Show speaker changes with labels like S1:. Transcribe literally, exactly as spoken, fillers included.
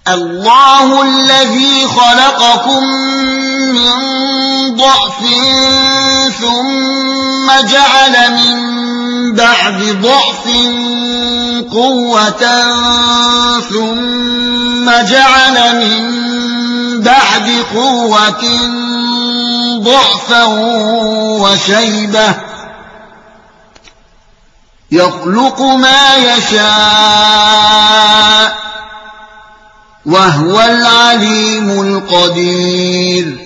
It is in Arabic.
S1: الله الذي خلقكم من ضعف ثم جعل من بعد ضعف قوة ثم جعل من بعد قوة ضعفا وشيبة يخلق ما يشاء وهو العليم القدير